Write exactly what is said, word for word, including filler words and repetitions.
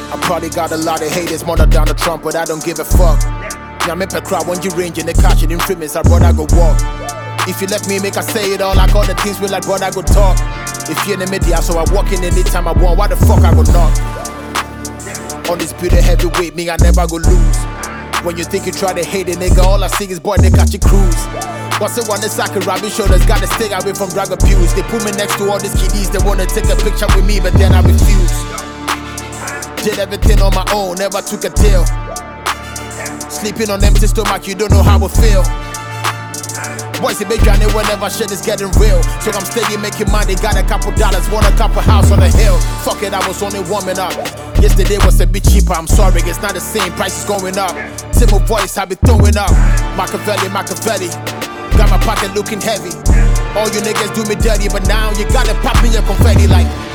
I probably got a lot of haters, more than Donald Trump, but I don't give a fuck. Yeah, I'm in the crowd when you range in the cash and infamous, I brother go walk. If you let me make I say it all, like all the things we like, brother go talk. If you're in the media, so I walk in anytime I want, why the fuck I go knock? On this beauty heavyweight, me I never go lose. When you think you try to hate a nigga, all I see is boy, they catch you cruise. What's it one the sack of rabbit shoulders, gotta stay away from drug abuse. They put me next to all these kiddies, they wanna take a picture with me, but then I refuse. Did everything on my own, never took a deal. Sleeping on empty stomach, you don't know how I feel. Boys, they be drowning whenever shit is getting real. So I'm steady making money, got a couple dollars, want a couple house on the hill. Fuck it, I was only warming up. Yesterday was a bit cheaper, I'm sorry, it's not the same, price is going up. Simple voice, I be throwing up. Machiavelli, Machiavelli, got my pocket looking heavy. All you niggas do me dirty, but now you gotta pop me your confetti like